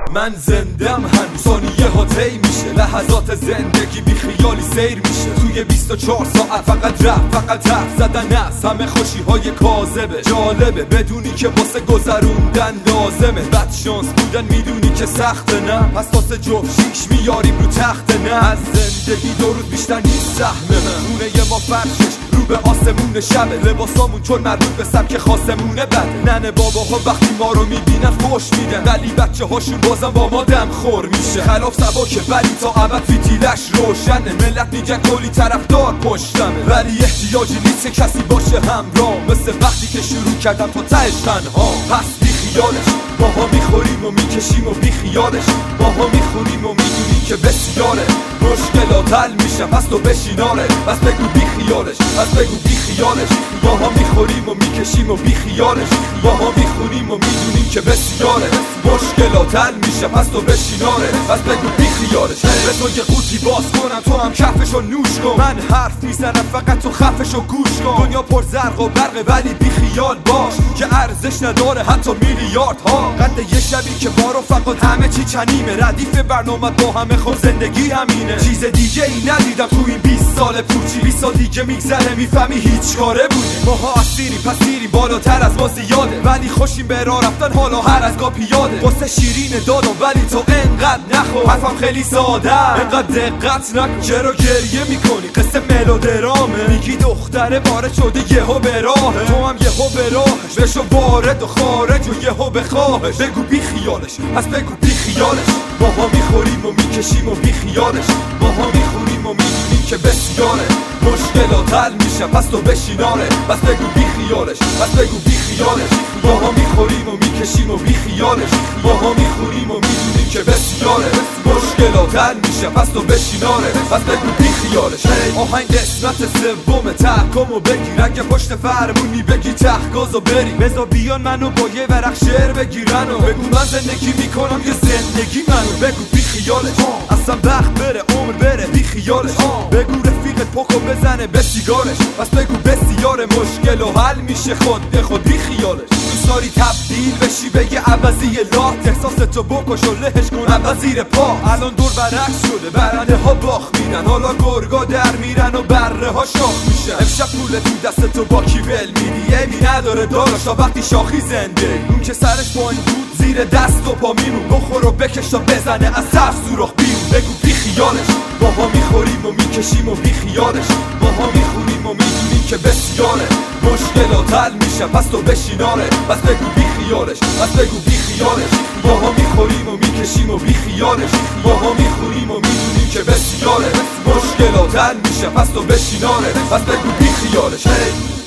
من زندم هنوز ثانیه ها طی میشه، لحظات زندگی بی خیالی سیر میشه. توی 24 ساعت فقط رفت، فقط حرف زدن است، همه خوشی های کاذبه. جالبه بدونی که واسه گذروندن لازمه. بد شانس بودن میدونی که سخته، نه پس واسه جفت شیش میاریم رو تخت. نه از زندگی دو روز بیشتر نیست سهمه. خونه ما فرشش رو به آسمون شبه، لباسامون چون مربوط به سبک خاصمونه بده. ننه باباها وقتی ما رو میبینن فوش میدن، ولی بچه هاشون بازم با ما دم خور میشه. خلاف سباکه ولی تا ابد فیتیلش روشنه. ملت میگن کلی طرفدار پشتمه، ولی احتیاجی نیست که کسی باشه همراه. مثل وقتی که شروع کردم تا تهش تنها. پس بی خیالش ماها میخوریم و میکشیم و بی خیالش ماها میخوریم و میدونیم که بسیاره. مشکلات حل میشه پس تو بشیناره. پس بگو بی خیالش، پس بگو بی خیالش. ماها میخوریم و میکشیم و بی خیالش ماها میخوریم و میدونیم که بسیاره. مشکلات حل میشه پس تو بشیناره. پس بگو بی خیالش. به تو یه قوطی باز کنم تو هم کفشو نوش کن. من حرف میزنم فقط تو خفشو گوش کن. دنیا پر زرق و برقه ولی بی خیال باش که ارزش نداره حتی میلیاردها. قد یه شبی که بارو فقط همه چی چنیمه. ردیف برنامه با همه خب زندگی همینه. چیز دیگه ای ندیدم تو این 20 سال پوچی. 20 سال دیگه میگذره میفهمی هیچ کاره بودی. ماها اسیری پسیری بالاتر از ما زیاده، ولی خوشیم به راه رفتن حالا هر از گاه پیاده. واسه شیرین دادم ولی تو انقدر نخور. حرفم خیلی ساده، انقدر دقت نکن. چرا گریه میکنی؟ قصه ملودرامه. میگی دختره وارد شده یهو به راهه، تو هم یهو به راهش. بشو وارد و خارج و یهو بخواهش. بگو بی خیالش، پس بگو بی خیالش. ماها میخوریم و میکشیم و بی خیالش ماها میخوریم و میدونیم که بسیاره. مشکلات حل میشه پس تو بشیناره. پس بگو بی خیالش، پس بگو بی خیالش. ماها میخوریم و میکشیم و بی خیالش ماها میخوریم و میدونیم که بسیاره. مشکلات حل میشه پس تو بشیناره. پس بگو بی خیالش. آهنگ قسمت سوم تحکمو بگیر. اگه پشت فرمونی بگی تحقازو بری. بذار بیان منو با یه ورق شعر بگیرن و بگو من زندگی میکنم یه زندگی منو. بگو بی خیالش، اصلا وقت بره عمر بره بی خیالش. بگو رفیقت پکو بزنه به سیگارش. پس بگو بسیاره مشکل و حل میشه خود به خود بی خیالش. دوست داری تبدیل بشی به یه عوضی لات، احساستو بکش و لهش کن عوضیر پا. الان دور برعکس شده، برنده ها باخ میدن، حالا گرگا در میرن و بره ها شاخ میشن. امشب پول تو دستتو با کی ول میدی؟ ایمی نداره داراش تا وقتی شاخی زنده. اون که سرش پایین بود زیر دست و پا میمون. بخور و بکش تا بزنه از سقف سوراخ بیرون. بگو بی خیالش. ماها میخوریم و میکشیم و بی خیالش ماها میخوریم و میدونیم که بسیاره. مشکلات حل میشه پس تو بشیناره. پس بگو بی خیالش، پس بگو بی خیالش. ماها میخوریم و میکشیم و بی خیالش ماها میخوریم و میدونیم که بسیاره. مشکلات حل میشه پس تو بشیناره. پس بگو بی خیالش.